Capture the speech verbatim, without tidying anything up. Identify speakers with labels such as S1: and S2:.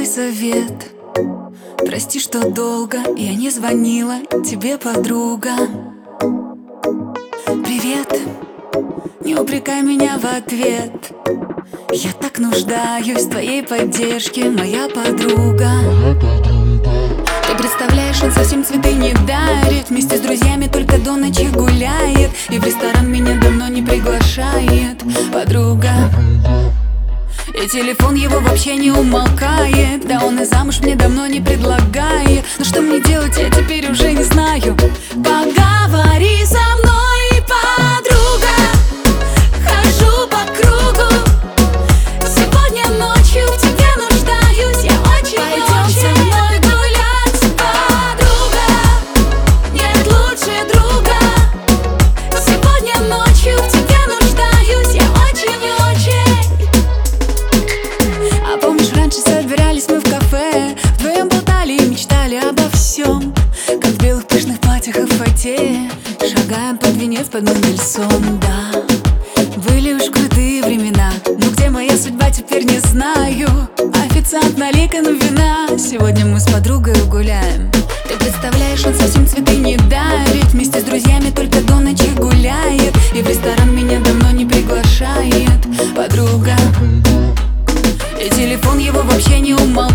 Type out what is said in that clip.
S1: совет. Прости, что долго я не звонила тебе, подруга. Привет, не упрекай меня в ответ. Я так нуждаюсь в твоей поддержке, моя подруга. Ты представляешь, он совсем цветы не дарит, вместе с друзьями только до ночи гуляет, и в ресторан меня давно не приглашает, подруга. И телефон его вообще не умолкает, да он и замуж мне давно не предлагает. Но что мне делать, я теперь уже не знаю. Поговори со мной, подруга. Хожу по кругу, сегодня ночью в тебе нуждаюсь. Я очень, Пойдем очень со мной гулять, подруга. Нет лучше друга. Сегодня ночью в тебе нуждаюсь. Я очень-очень. А помнишь, раньше собирались мы в кафе, вдвоем болтали и мечтали обо всем, как в белых пышных платьях и в фате шагаем под венец под Мендельсон, да. Были уж крутые времена, но где моя судьба, теперь не знаю. Официант, налей-ка на вина, сегодня мы с подругой гуляем. Ты представляешь, он совсем цветы не дарит, вместе с друзьями только до ночи гуляет, и в ресторан меня давно не приглашает, подруга. И телефон его вообще не умолкает,